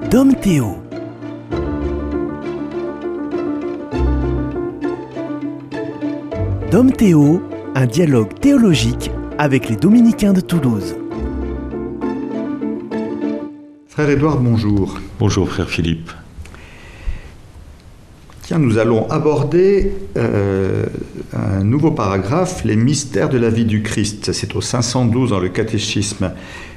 Dom Théo. Dom Théo, un dialogue théologique avec les Dominicains de Toulouse. Frère Édouard, bonjour. Bonjour frère Philippe. Tiens, nous allons aborder un nouveau paragraphe, les mystères de la vie du Christ. C'est au 512 dans le catéchisme.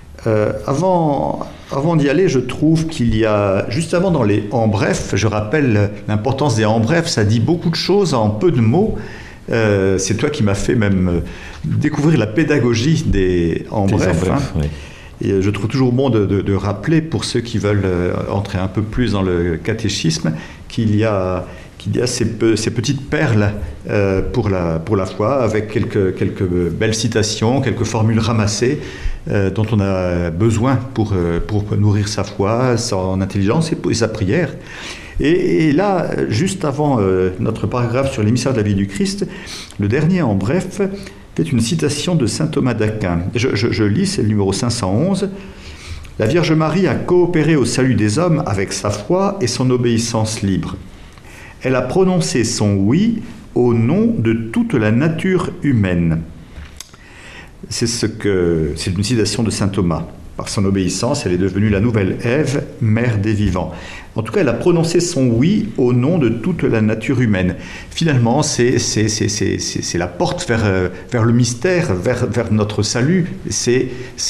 Avant d'y aller, je trouve qu'il y a, juste avant dans les en bref, je rappelle l'importance des en bref, ça dit beaucoup de choses en peu de mots. C'est toi qui m'as fait même découvrir la pédagogie des en bref. Oui. Et je trouve toujours bon de rappeler, pour ceux qui veulent entrer un peu plus dans le catéchisme, qu'il y a ces petites perles pour la foi, avec quelques belles citations, quelques formules ramassées dont on a besoin pour nourrir sa foi, son intelligence et sa prière. Et là, juste avant notre paragraphe sur les mystères de la vie du Christ, le dernier en bref fait une citation de saint Thomas d'Aquin. Je lis, c'est le numéro 511. « La Vierge Marie a coopéré au salut des hommes avec sa foi et son obéissance libre. Elle a prononcé son oui au nom de toute la nature humaine. » C'est une citation de saint Thomas. Par son obéissance, elle est devenue la nouvelle Ève, mère des vivants. En tout cas, elle a prononcé son oui au nom de toute la nature humaine. Finalement, c'est la porte vers le mystère, vers notre salut. C'est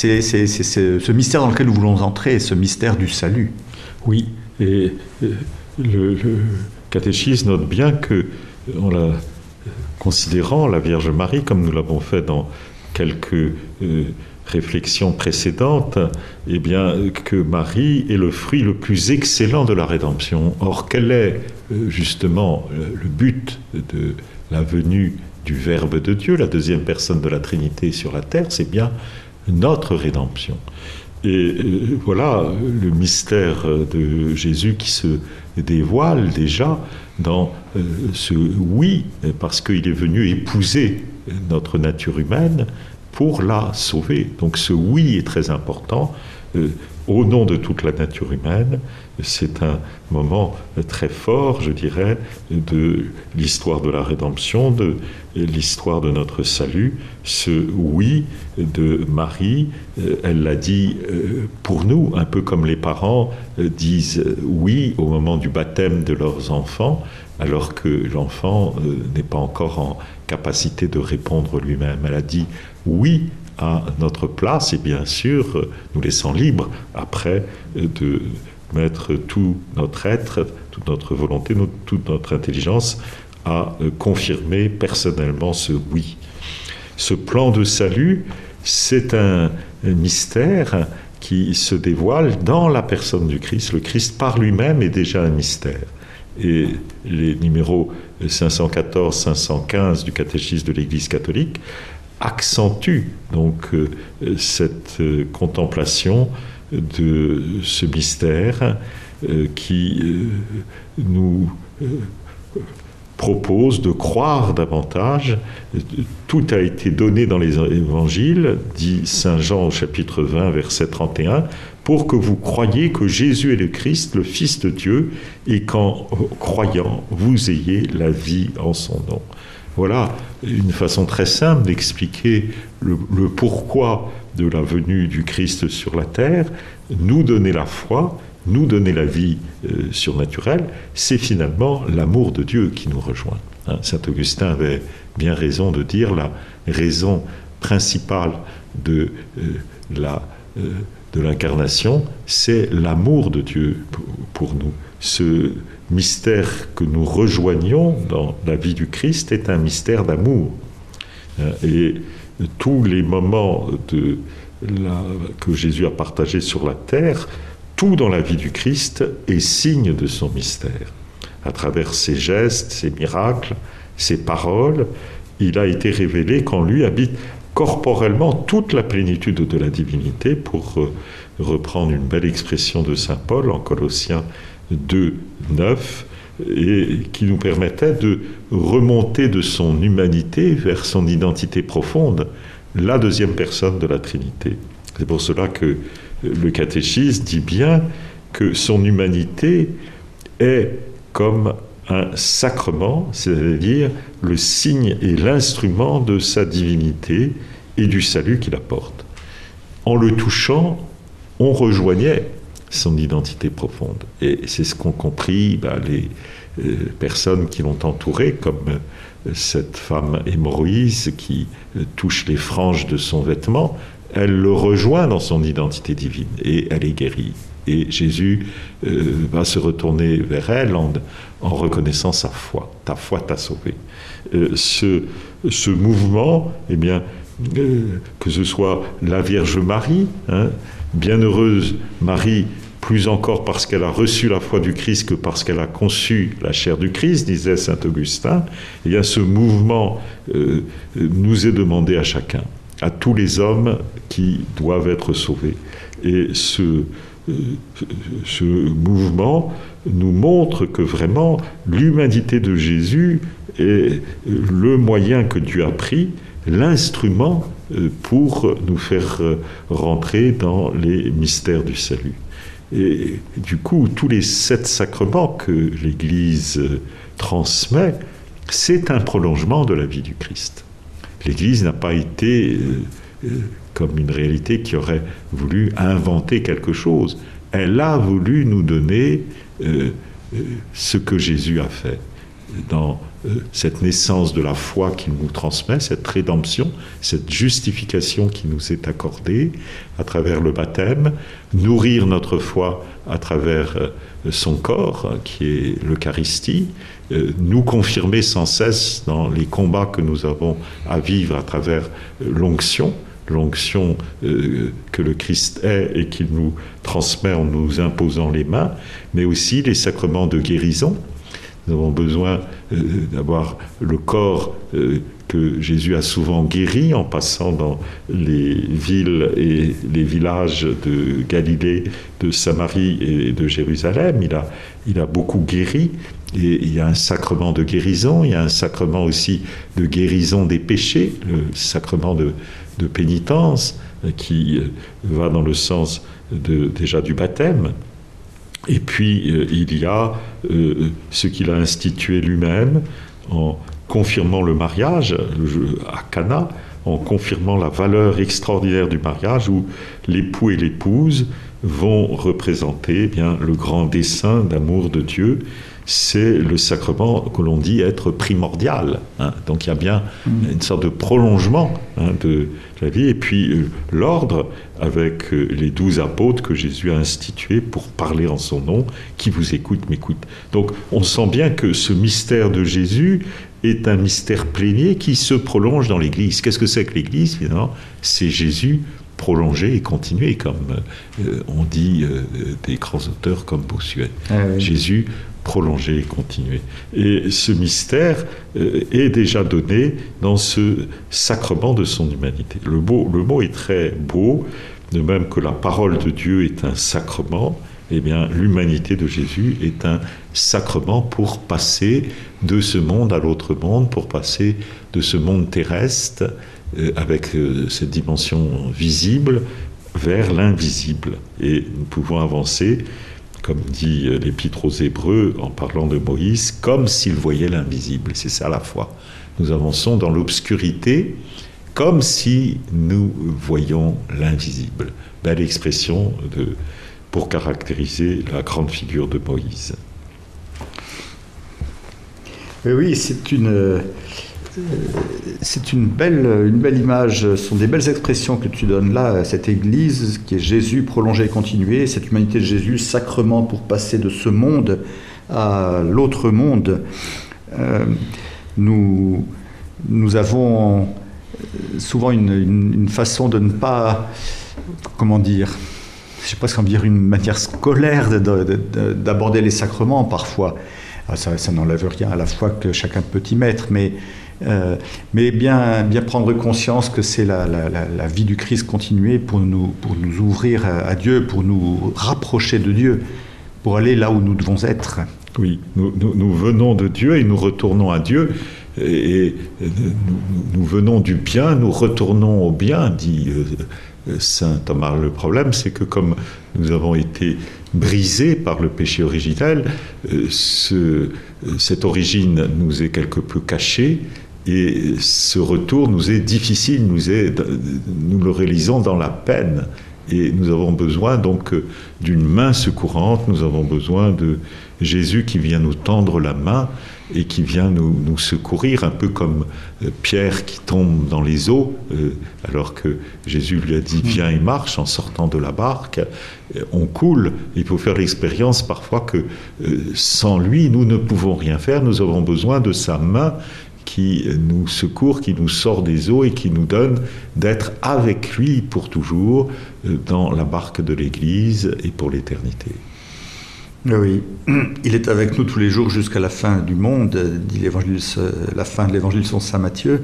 ce mystère dans lequel nous voulons entrer, ce mystère du salut. Oui, et le catéchisme note bien que, considérant la Vierge Marie, comme nous l'avons fait dans quelques réflexions précédentes, eh bien, que Marie est le fruit le plus excellent de la rédemption. Or, quel est justement le but de la venue du Verbe de Dieu, la deuxième personne de la Trinité sur la terre? C'est bien notre rédemption. Et voilà le mystère de Jésus qui se dévoile déjà dans ce oui, parce qu'il est venu épouser notre nature humaine pour la sauver. Donc ce oui est très important. Au nom de toute la nature humaine, c'est un moment très fort, je dirais, de l'histoire de la rédemption, de l'histoire de notre salut. Ce oui de Marie, elle l'a dit pour nous, un peu comme les parents disent oui au moment du baptême de leurs enfants, alors que l'enfant n'est pas encore en capacité de répondre lui-même. Elle a dit oui à notre place, et bien sûr, nous laissant libres après de mettre tout notre être, toute notre volonté, toute notre intelligence à confirmer personnellement ce oui. Ce plan de salut, c'est un mystère qui se dévoile dans la personne du Christ. Le Christ par lui-même est déjà un mystère. Et les numéros 514, 515 du catéchisme de l'Église catholique accentue donc cette contemplation de ce mystère qui nous propose de croire davantage. Tout a été donné dans les évangiles, dit saint Jean au chapitre 20, verset 31, pour que vous croyiez que Jésus est le Christ, le Fils de Dieu, et qu'en croyant, vous ayez la vie en son nom. Voilà une façon très simple d'expliquer le pourquoi de la venue du Christ sur la terre. Nous donner la foi, nous donner la vie surnaturelle, c'est finalement l'amour de Dieu qui nous rejoint. Saint Augustin avait bien raison de dire la raison principale de l'incarnation, c'est l'amour de Dieu pour nous. Ce mystère que nous rejoignons dans la vie du Christ est un mystère d'amour. Et tous les moments que Jésus a partagés sur la terre, tout dans la vie du Christ est signe de son mystère. À travers ses gestes, ses miracles, ses paroles, il a été révélé qu'en lui habite corporellement toute la plénitude de la divinité, pour reprendre une belle expression de saint Paul en Colossiens 2, 9, et qui nous permettait de remonter de son humanité vers son identité profonde, la deuxième personne de la Trinité. C'est pour cela que le catéchisme dit bien que son humanité est comme un sacrement, c'est-à-dire le signe et l'instrument de sa divinité et du salut qu'il apporte. En le touchant, on rejoignait son identité profonde. Et c'est ce qu'ont compris les personnes qui l'ont entouré, comme cette femme hémorroïse qui touche les franges de son vêtement. Elle le rejoint dans son identité divine et elle est guérie. Et Jésus va se retourner vers elle en reconnaissant sa foi. Ta foi t'a sauvé. Ce mouvement, eh bien, que ce soit la Vierge Marie, bienheureuse Marie, plus encore parce qu'elle a reçu la foi du Christ que parce qu'elle a conçu la chair du Christ, disait saint Augustin, eh bien, ce mouvement nous est demandé à chacun, à tous les hommes qui doivent être sauvés. Et ce mouvement nous montre que vraiment l'humanité de Jésus est le moyen que Dieu a pris, l'instrument pour nous faire rentrer dans les mystères du salut. Et du coup, tous les 7 sacrements que l'Église transmet, c'est un prolongement de la vie du Christ. L'Église n'a pas été comme une réalité qui aurait voulu inventer quelque chose. Elle a voulu nous donner ce que Jésus a fait dans cette naissance de la foi qu'il nous transmet, cette rédemption, cette justification qui nous est accordée à travers le baptême, nourrir notre foi à travers son corps, qui est l'Eucharistie, nous confirmer sans cesse dans les combats que nous avons à vivre à travers l'onction que le Christ est et qu'il nous transmet en nous imposant les mains, mais aussi les sacrements de guérison. Nous avons besoin d'avoir le corps que Jésus a souvent guéri en passant dans les villes et les villages de Galilée, de Samarie et de Jérusalem. Il a beaucoup guéri. Et il y a un sacrement de guérison, il y a un sacrement aussi de guérison des péchés, le sacrement de pénitence qui va dans le sens déjà du baptême. Et puis il y a ce qu'il a institué lui-même en confirmant le mariage à Cana, en confirmant la valeur extraordinaire du mariage où l'époux et l'épouse vont représenter bien le grand dessein d'amour de Dieu. C'est le sacrement que l'on dit être primordial. Donc il y a bien une sorte de prolongement de la vie. Et puis l'ordre avec les 12 apôtres que Jésus a institués pour parler en son nom. Qui vous écoute, m'écoute. Donc on sent bien que ce mystère de Jésus est un mystère plénier qui se prolonge dans l'Église. Qu'est-ce que c'est que l'Église, finalement ? C'est Jésus prolonger et continuer, comme on dit des grands auteurs comme Bossuet. Jésus prolonger et continuer. Et ce mystère est déjà donné dans ce sacrement de son humanité. Le mot est très beau, de même que la parole de Dieu est un sacrement, eh bien l'humanité de Jésus est un sacrement pour passer de ce monde à l'autre monde, pour passer de ce monde terrestre avec cette dimension visible vers l'invisible. Et nous pouvons avancer, comme dit l'Épître aux Hébreux en parlant de Moïse, comme s'il voyait l'invisible. C'est ça la foi. Nous avançons dans l'obscurité comme si nous voyions l'invisible. Belle expression pour caractériser la grande figure de Moïse. Oui, c'est une belle image, ce sont des belles expressions que tu donnes là, cette Église qui est Jésus prolongé et continué, cette humanité de Jésus, sacrement pour passer de ce monde à l'autre monde. Nous avons souvent une façon de ne pas, comment dire, je sais pas ce qu'on dire, une manière scolaire d'aborder les sacrements parfois. Ça n'enlève rien à la foi que chacun peut y mettre, mais bien prendre conscience que c'est la vie du Christ continuée pour nous ouvrir à Dieu, pour nous rapprocher de Dieu, pour aller là où nous devons être. Oui, nous venons de Dieu et nous retournons à Dieu, et nous venons du bien, nous retournons au bien, dit saint Thomas. Le problème, c'est que comme nous avons été brisés par le péché originel, cette origine nous est quelque peu cachée, et ce retour nous est difficile, nous le réalisons dans la peine. Et nous avons besoin donc d'une main secourante, nous avons besoin de Jésus qui vient nous tendre la main et qui vient nous secourir, un peu comme Pierre qui tombe dans les eaux, alors que Jésus lui a dit « Viens et marche » en sortant de la barque. On coule. Il faut faire l'expérience parfois que sans lui, nous ne pouvons rien faire. Nous avons besoin de sa main qui nous secourt, qui nous sort des eaux et qui nous donne d'être avec lui pour toujours dans la barque de l'Église et pour l'éternité. Oui, il est avec nous tous les jours jusqu'à la fin du monde, dit la fin de l'évangile selon saint Matthieu,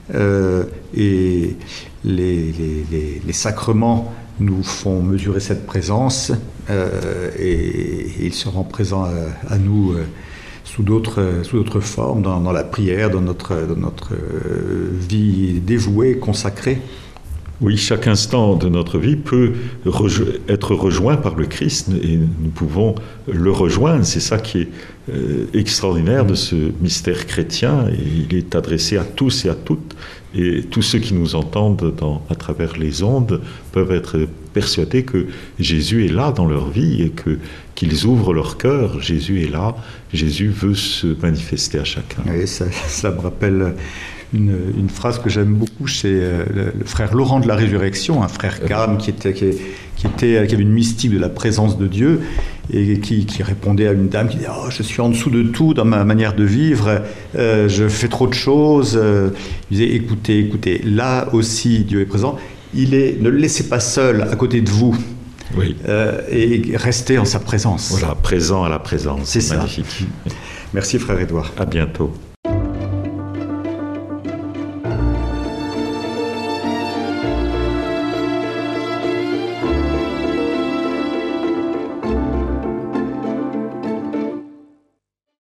et les sacrements nous font mesurer cette présence, et il se rend présent à nous sous d'autres formes, dans la prière, dans notre vie dévouée, consacrée. Oui, chaque instant de notre vie peut être rejoint par le Christ et nous pouvons le rejoindre. C'est ça qui est extraordinaire de ce mystère chrétien. Et il est adressé à tous et à toutes. Et tous ceux qui nous entendent à travers les ondes peuvent être persuadés que Jésus est là dans leur vie et qu'ils ouvrent leur cœur. Jésus est là. Jésus veut se manifester à chacun. Oui, ça me rappelle une phrase que j'aime beaucoup chez le frère Laurent de la Résurrection, un frère calme qui avait une mystique de la présence de Dieu et qui répondait à une dame qui disait « Oh, je suis en dessous de tout dans ma manière de vivre, je fais trop de choses. » Il disait « Écoutez, là aussi Dieu est présent. Ne le laissez pas seul à côté de vous. » Oui. Et restez en sa présence. Voilà, présent à la présence. C'est magnifique. Ça. Merci frère Édouard. À bientôt.